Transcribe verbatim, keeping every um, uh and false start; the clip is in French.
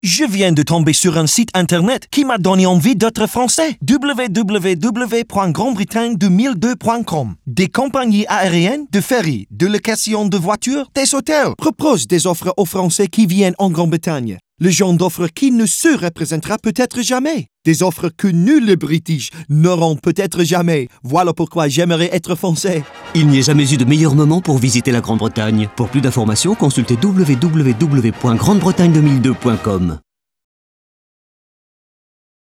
Je viens de tomber sur un site internet qui m'a donné envie d'être français. w w w point grande-bretagne deux mille deux point com. Des compagnies aériennes, de ferries, de location de voitures, des hôtels proposent des offres aux Français qui viennent en Grande-Bretagne. Le genre d'offre qui ne se représentera peut-être jamais. Des offres que nuls British n'auront peut-être jamais. Voilà pourquoi j'aimerais être français. Il n'y a jamais eu de meilleur moment pour visiter la Grande-Bretagne. Pour plus d'informations, consultez w w w point grande bretagne deux mille deux point com.